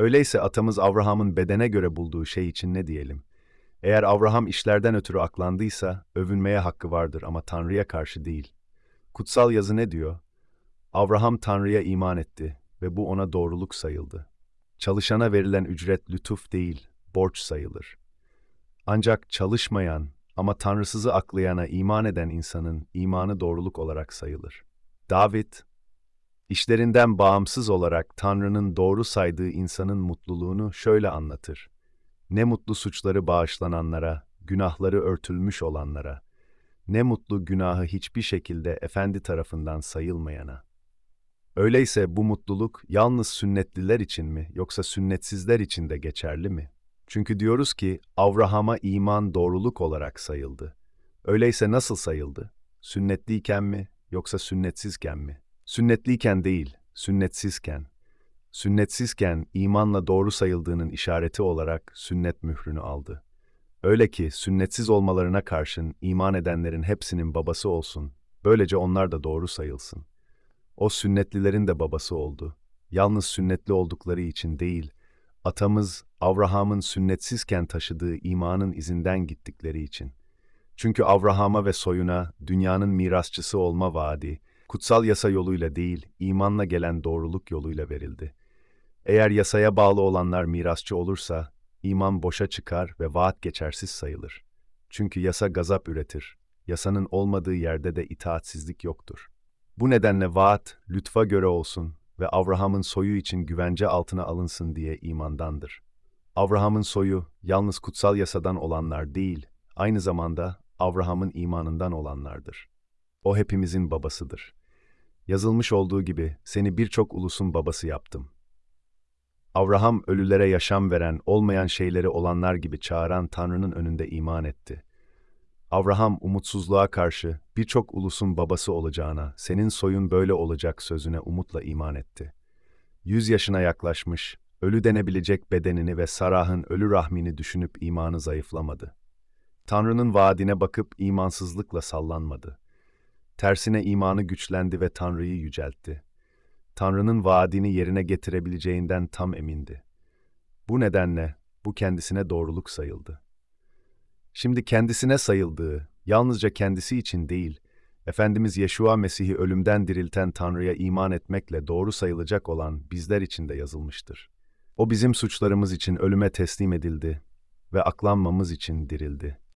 Öyleyse atamız Abraham'ın bedene göre bulduğu şey için ne diyelim? Eğer Abraham işlerden ötürü aklandıysa, övünmeye hakkı vardır ama Tanrı'ya karşı değil. Kutsal yazı ne diyor? Abraham Tanrı'ya iman etti ve bu ona doğruluk sayıldı. Çalışana verilen ücret lütuf değil, borç sayılır. Ancak çalışmayan ama Tanrısızı aklayana iman eden insanın imanı doğruluk olarak sayılır. David, işlerinden bağımsız olarak Tanrı'nın doğru saydığı insanın mutluluğunu şöyle anlatır. Ne mutlu suçları bağışlananlara, günahları örtülmüş olanlara, ne mutlu günahı hiçbir şekilde Efendi tarafından sayılmayana. Öyleyse bu mutluluk yalnız sünnetliler için mi yoksa sünnetsizler için de geçerli mi? Çünkü diyoruz ki Abraham'a iman doğruluk olarak sayıldı. Öyleyse nasıl sayıldı? Sünnetliyken mi yoksa sünnetsizken mi? Sünnetliyken değil, sünnetsizken. Sünnetsizken imanla doğru sayıldığının işareti olarak sünnet mührünü aldı. Öyle ki sünnetsiz olmalarına karşın iman edenlerin hepsinin babası olsun, böylece onlar da doğru sayılsın. O sünnetlilerin de babası oldu. Yalnız sünnetli oldukları için değil, atamız Abraham'ın sünnetsizken taşıdığı imanın izinden gittikleri için. Çünkü Abraham'a ve soyuna dünyanın mirasçısı olma vaadi, kutsal yasa yoluyla değil, imanla gelen doğruluk yoluyla verildi. Eğer yasaya bağlı olanlar mirasçı olursa, iman boşa çıkar ve vaat geçersiz sayılır. Çünkü yasa gazap üretir. Yasanın olmadığı yerde de itaatsizlik yoktur. Bu nedenle vaat, lütfa göre olsun ve Abraham'ın soyu için güvence altına alınsın diye imandandır. Abraham'ın soyu, yalnız kutsal yasadan olanlar değil, aynı zamanda Abraham'ın imanından olanlardır. O hepimizin babasıdır. Yazılmış olduğu gibi, seni birçok ulusun babası yaptım. Abraham ölülere yaşam veren, olmayan şeyleri olanlar gibi çağıran Tanrı'nın önünde iman etti. Abraham umutsuzluğa karşı birçok ulusun babası olacağına, senin soyun böyle olacak sözüne umutla iman etti. 100 yaşına yaklaşmış, ölü denebilecek bedenini ve Sarah'ın ölü rahmini düşünüp imanı zayıflamadı. Tanrı'nın vaadine bakıp imansızlıkla sallanmadı. Tersine imanı güçlendi ve Tanrı'yı yüceltti. Tanrı'nın vaadini yerine getirebileceğinden tam emindi. Bu nedenle bu kendisine doğruluk sayıldı. Şimdi kendisine sayıldığı, yalnızca kendisi için değil, Efendimiz Yeşua Mesih'i ölümden dirilten Tanrı'ya iman etmekle doğru sayılacak olan bizler için de yazılmıştır. O bizim suçlarımız için ölüme teslim edildi ve aklanmamız için dirildi.